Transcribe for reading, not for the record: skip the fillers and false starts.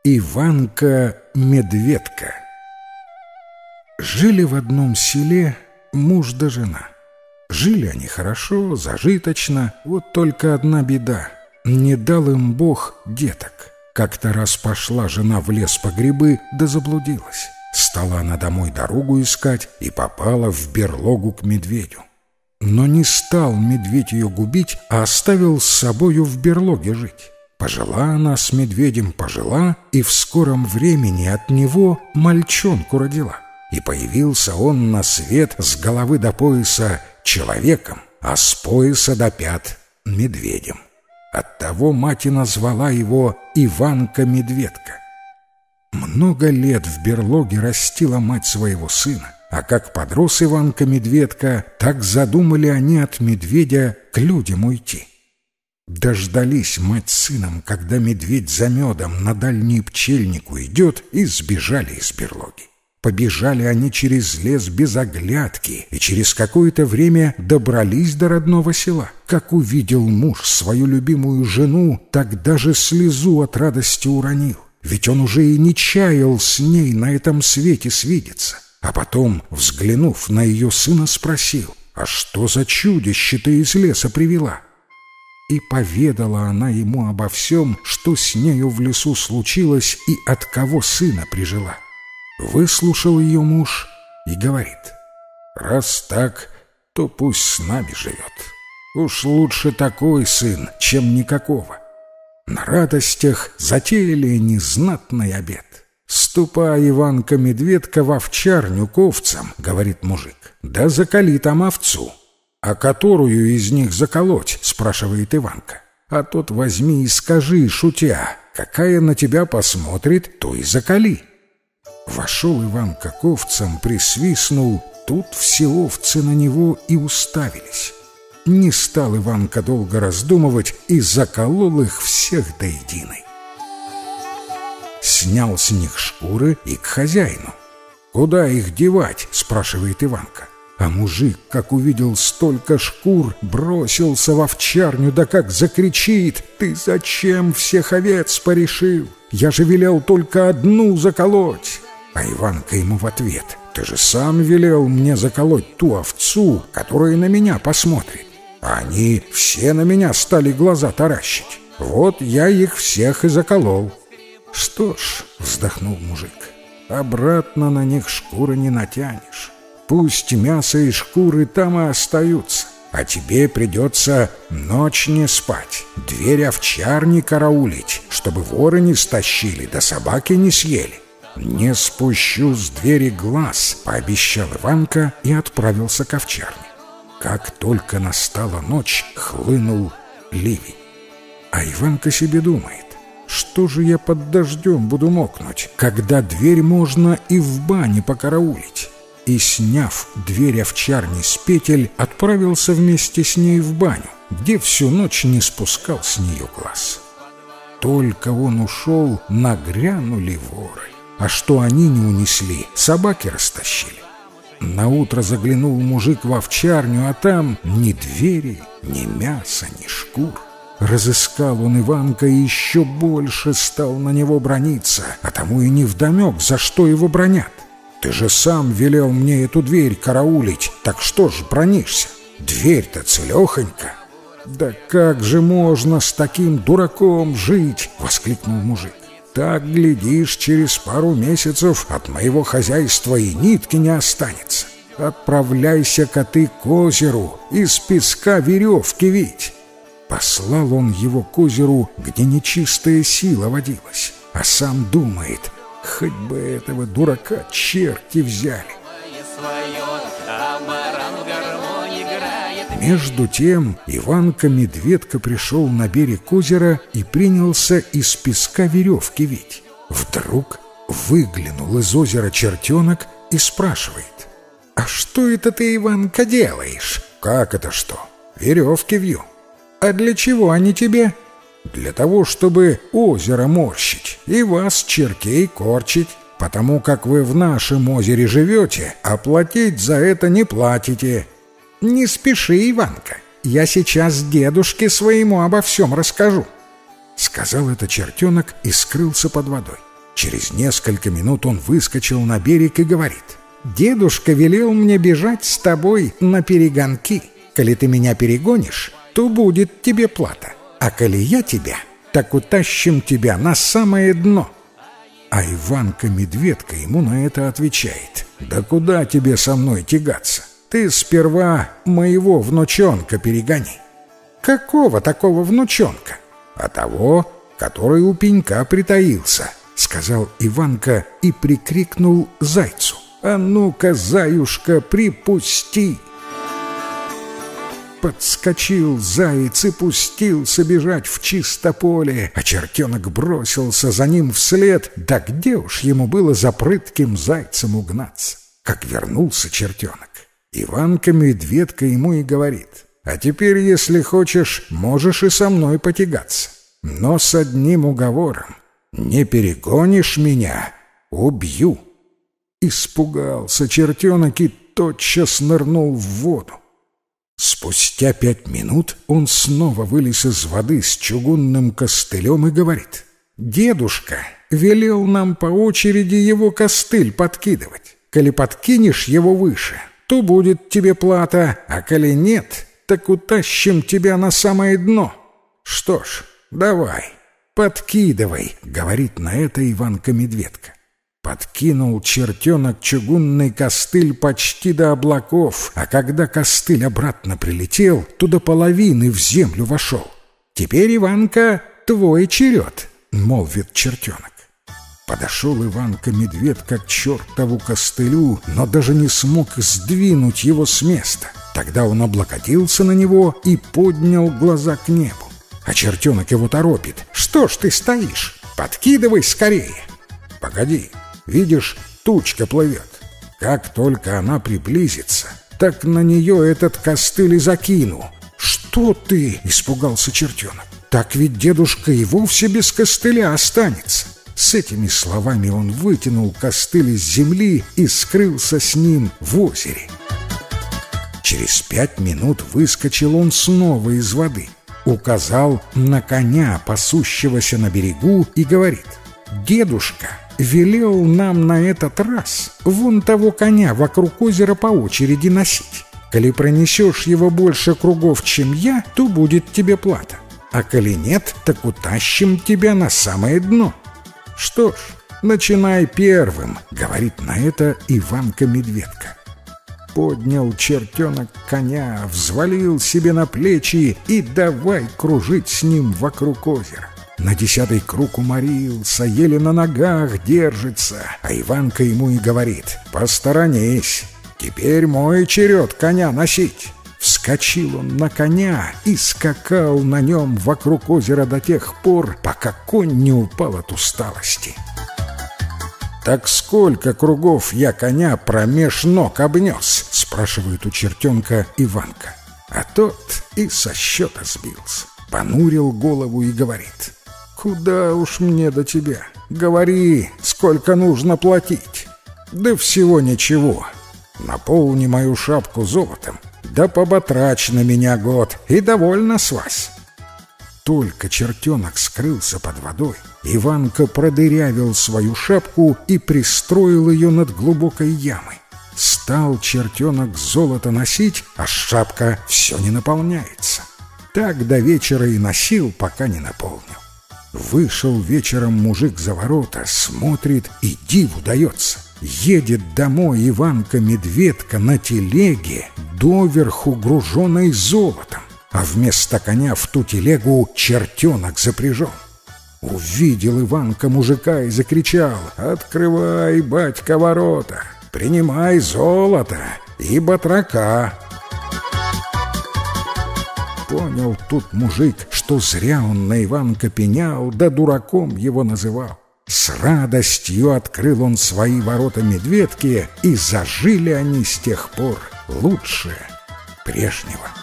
Иванка-медведка. Жили в одном селе муж да жена. Жили они хорошо, зажиточно, вот только одна беда — не дал им Бог деток. Как-то раз пошла жена в лес по грибы, да заблудилась. Стала она домой дорогу искать и попала в берлогу к медведю. Но не стал медведь ее губить, а оставил с собою в берлоге жить. Пожила она с медведем, пожила, и в скором времени от него мальчонку родила. И появился он на свет с головы до пояса человеком, а с пояса до пят медведем. Оттого мать и назвала его Иванка-медведка. Много лет в берлоге растила мать своего сына, а как подрос Иванка-медведка, так задумали они от медведя к людям уйти. Дождались мать с сыном, когда медведь за медом на дальний пчельник уйдет, и сбежали из берлоги. Побежали они через лес без оглядки, и через какое-то время добрались до родного села. Как увидел муж свою любимую жену, так даже слезу от радости уронил, ведь он уже и не чаял с ней на этом свете свидеться. А потом, взглянув на ее сына, спросил: «А что за чудище ты из леса привела?» И поведала она ему обо всем, что с нею в лесу случилось и от кого сына прижила. Выслушал ее муж и говорит: «Раз так, то пусть с нами живет. Уж лучше такой сын, чем никакого». На радостях затеяли незнатный обед. «Ступай, Иванка-медведка, в овчарню к овцам, — говорит мужик, — да заколи там овцу». «А которую из них заколоть?» — спрашивает Иванка. «А тот возьми и скажи, шутя, какая на тебя посмотрит, то и заколи». Вошел Иванка к овцам, присвистнул, тут все овцы на него и уставились. Не стал Иванка долго раздумывать и заколол их всех до единой. Снял с них шкуры и к хозяину. «Куда их девать?» — спрашивает Иванка. А мужик, как увидел столько шкур, бросился в овчарню, да как закричит: «Ты зачем всех овец порешил? Я же велел только одну заколоть!» А Иванка ему в ответ: «Ты же сам велел мне заколоть ту овцу, которая на меня посмотрит. А они все на меня стали глаза таращить. Вот я их всех и заколол». «Что ж, — вздохнул мужик, — обратно на них шкуры не натянешь. Пусть мясо и шкуры там и остаются, а тебе придется ночь не спать, дверь овчарни караулить, чтобы воры не стащили, да собаки не съели». «Не спущу с двери глаз», — пообещал Иванка и отправился к овчарне. Как только настала ночь, хлынул ливень. А Иванка себе думает: что же я под дождем буду мокнуть, когда дверь можно и в бане покараулить? И, сняв дверь овчарни с петель, отправился вместе с ней в баню, где всю ночь не спускал с нее глаз. Только он ушел, нагрянули воры, а что они не унесли, собаки растащили. Наутро заглянул мужик в овчарню, а там ни двери, ни мяса, ни шкур. Разыскал он Иванка и еще больше стал на него браниться, а тому и невдомек, за что его бранят. «Ты же сам велел мне эту дверь караулить, так что ж бранишься? Дверь-то целехонька». «Да как же можно с таким дураком жить?» — воскликнул мужик. «Так, глядишь, через пару месяцев от моего хозяйства и нитки не останется. Отправляйся-ка ты к озеру, из песка веревки вить». Послал он его к озеру, где нечистая сила водилась, а сам думает: хоть бы этого дурака черти взяли. Между тем Иванка-медведка пришел на берег озера и принялся из песка веревки вить. Вдруг выглянул из озера чертенок и спрашивает: «А что это ты, Иванка, делаешь?» «Как это что? Веревки вью». «А для чего они тебе?» «Для того, чтобы озеро морщить и вас, чертей, корчить, потому как вы в нашем озере живете, а платить за это не платите». «Не спеши, Иванка, я сейчас дедушке своему обо всем расскажу», — сказал это чертенок и скрылся под водой. Через несколько минут он выскочил на берег и говорит: «Дедушка велел мне бежать с тобой на перегонки. Коли ты меня перегонишь, то будет тебе плата, а коли я тебя, так утащим тебя на самое дно». А Иванка-медведка ему на это отвечает: «Да куда тебе со мной тягаться? Ты сперва моего внучонка перегони». «Какого такого внучонка?» «А того, который у пенька притаился», — сказал Иванка и прикрикнул зайцу: «А ну-ка, заюшка, припусти!» Подскочил заяц и пустился бежать в чисто поле, а чертенок бросился за ним вслед. Да где уж ему было за прытким зайцем угнаться? Как вернулся чертенок, Иванка-медведка ему и говорит: «А теперь, если хочешь, можешь и со мной потягаться. Но с одним уговором: не перегонишь меня — убью». Испугался чертенок и тотчас нырнул в воду. Спустя 5 минут он снова вылез из воды с чугунным костылем и говорит: «Дедушка велел нам по очереди его костыль подкидывать. Коли подкинешь его выше, то будет тебе плата, а коли нет, так утащим тебя на самое дно». «Что ж, давай, подкидывай», — говорит на это Иванка-медведка. Подкинул чертенок чугунный костыль почти до облаков, а когда костыль обратно прилетел, то до половины в землю вошел. «Теперь, Иванка, твой черед», — молвит чертенок. Подошел Иванка-медведка к чертову костылю, но даже не смог сдвинуть его с места. Тогда он облокотился на него и поднял глаза к небу. А чертенок его торопит: «Что ж ты стоишь? Подкидывай скорее!» «Погоди, видишь, тучка плывет. Как только она приблизится, так на нее этот костыль и закину». «Что ты?» — испугался чертенок. «Так ведь дедушка и вовсе без костыля останется». С этими словами он вытянул костыль из земли и скрылся с ним в озере. Через 5 минут выскочил он снова из воды, указал на коня, пасущегося на берегу, и говорит: «Дедушка велел нам на этот раз вон того коня вокруг озера по очереди носить. Коли пронесешь его больше кругов, чем я, то будет тебе плата, а коли нет, так утащим тебя на самое дно». «Что ж, начинай первым», — говорит на это Иванка-медведка. Поднял чертенок коня, взвалил себе на плечи и давай кружить с ним вокруг озера. На 10-й круг уморился, еле на ногах держится, а Иванка ему и говорит: «Посторонись, теперь мой черед коня носить». Вскочил он на коня и скакал на нем вокруг озера до тех пор, пока конь не упал от усталости. «Так сколько кругов я коня промеж ног обнес?» — спрашивает у чертенка Иванка. А тот и со счета сбился, понурил голову и говорит: «Куда уж мне до тебя? Говори, сколько нужно платить». «Да всего ничего. Наполни мою шапку золотом, да поботрачь на меня год, и довольно с вас». Только чертенок скрылся под водой, Иванка продырявил свою шапку и пристроил ее над глубокой ямой. Стал чертенок золото носить, а шапка все не наполняется. Так до вечера и носил, пока не наполнил. Вышел вечером мужик за ворота, смотрит, и диву дается. Едет домой Иванка-медведка на телеге, доверху груженной золотом, а вместо коня в ту телегу чертенок запряжен. Увидел Иванка мужика и закричал: «Открывай, батька, ворота, принимай золото и батрака». Понял тут мужик, что зря он на Иванка пенял, да дураком его называл. С радостью открыл он свои ворота медведке, и зажили они с тех пор лучше прежнего.